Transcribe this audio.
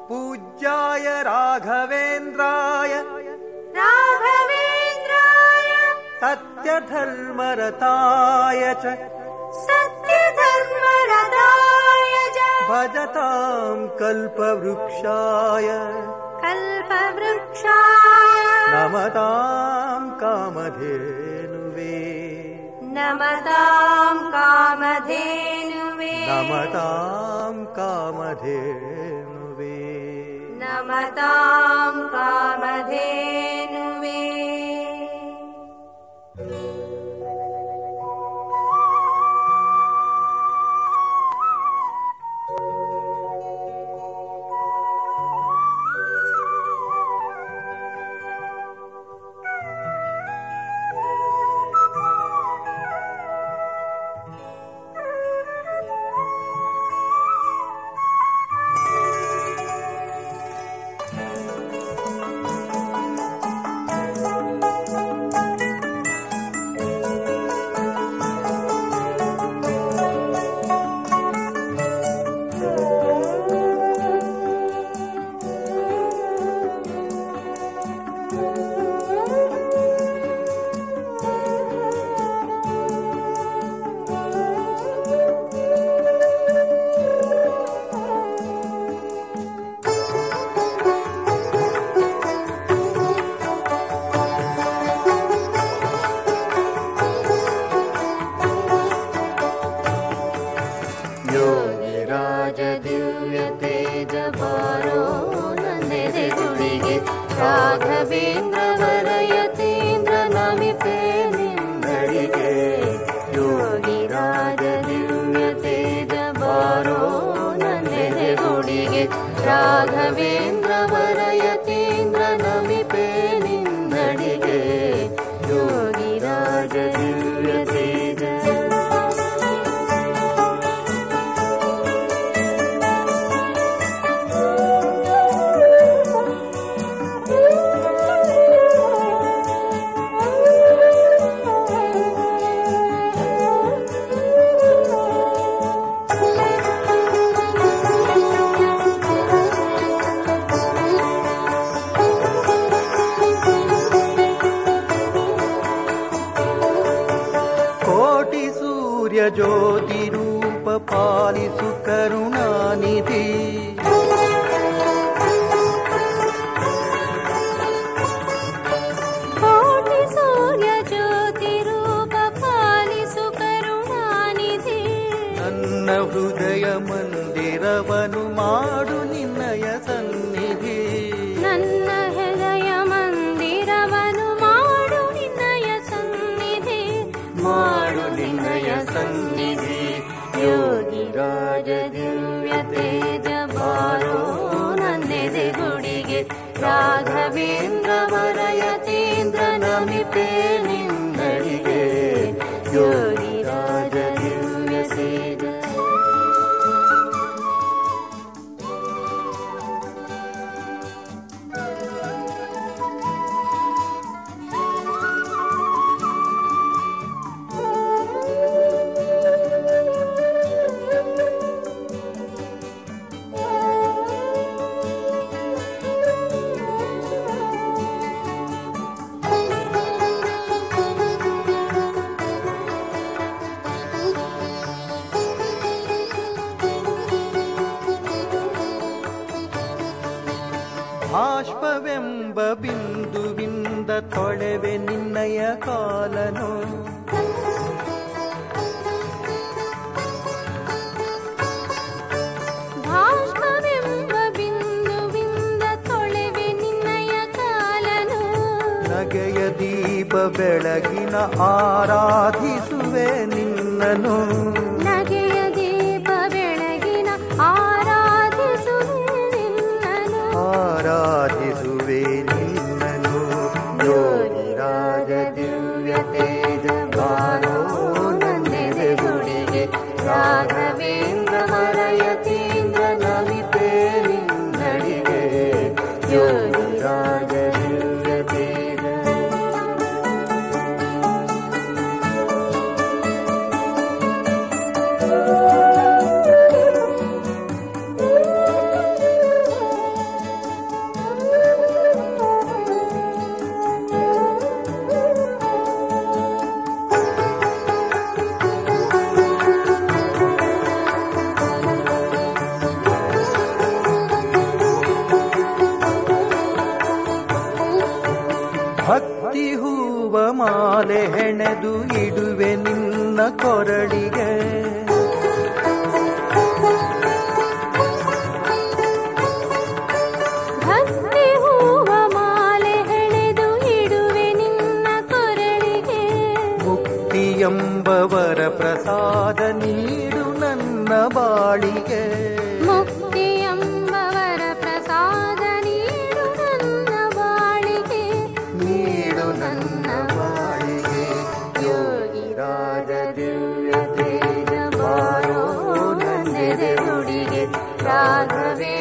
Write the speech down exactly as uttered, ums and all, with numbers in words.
पूज्याय राघवेन्द्राय राघवेन्द्राय सत्यधर्मरताय च सत्यधर्मरताय च भजतां कल्पवृक्षाय कल्पवृक्षाय नमतां कामधेनुवे नमतां कामधेनुवे नमतां कामधेनुवे नमतां कामधेनुवे। ज्योतिरूप पालिसु करुणानिधि कोटि सूर्य ज्योतिरूप पालिसु करुणानिधि ನನ್ನ ಹೃದಯ ಮಂದಿರವನು ಮಾಡು ನಿನ್ನಯ ಸನ್ನಿಧಿ ನನ್ನ ಹೃದಯ ಮಂದಿರವನು ಮಾಡು ನಿನ್ನಯ ಸನ್ನಿಧಿ ಮಾಡು ನಿನ್ನಯ ಸನ್ನಿಧಿ ಯೋಗಿ ರಾಜ ದಿವ್ಯ ತೇಜ ಬಾರೋ ನನ್ನೆದೆ ಗುಡಿಗೆ ರಾಘವೇಂದ್ರ ವರಯತೀಂದ್ರ ನಮಿಪೇ ನಿನ್ನಡಿಗೆ ಯೋಗಿ ರಾಜ ದಿವ್ಯ ತೇಜ ಬಾಷ್ಪವೆಂಬ ಬಿಂದುವಿಂದ ತೊಳೆವೆ ನಿನ್ನಯ ಕಾಲನು ಬಾಷ್ಪವೆಂಬ ಬಿಂದುವಿಂದ ತೊಳೆವೆ ನಿನ್ನಯ ಕಾಲನು ನಗೆಯ ದೀಪ ಬೆಳಗಿನ ಆರಾಧಿಸುವೆ ನಿನ್ನನು ನಗೆಯ ದೀಪ ಬೆಳಗಿನ ಆರಾಧಿಸುವೆ ನಿನ್ನನು ಆರಾಧಿಸುವೆ ನಿನ್ನನು ಯೋಗಿ ರಾಜ ದಿವ್ಯ ತೇಜ ಬಾರೋ ನನ್ನೆದೆ ಗುಡಿಗೆ ರಾಘವೇಂದ್ರ ವರಯತೀಂದ್ರ ನಮಿಪೇ ನಿನ್ನಡಿಗೆ ಯೋಗಿ ರಾಜ ದಿವ್ಯ ತೇಜ ಮಾಲೆ ಹೆಣೆದು ಇಡುವೆ ನಿನ್ನ ಕೊರಳಿಗೆ. ಭಕ್ತಿ ಹೂವ ಮಾಲೆ ಹೆಣೆದು ಇಡುವೆ ನಿನ್ನ ಕೊರಳಿಗೆ. ಮುಕ್ತಿಯೆಂಬವರ ಪ್ರಸಾದ ನೀಡು ನನ್ನ ಬಾಳಿಗೆ. ಮುಕ್ತಿಯೆಂಬವರ ಪ್ರಸಾದ ನೀಡು ನನ್ನ ಬಾಳಿಗೆ. ನೀಡು ನನ್ನ ಬಾಳಿಗೆ. ಯೋಗಿರಾಜ ದಿವ್ಯ ತೇಜ ಬಾರೋ ನನ್ನೆದೆ ಗುಡಿಗೆ. ರಾಘವೇ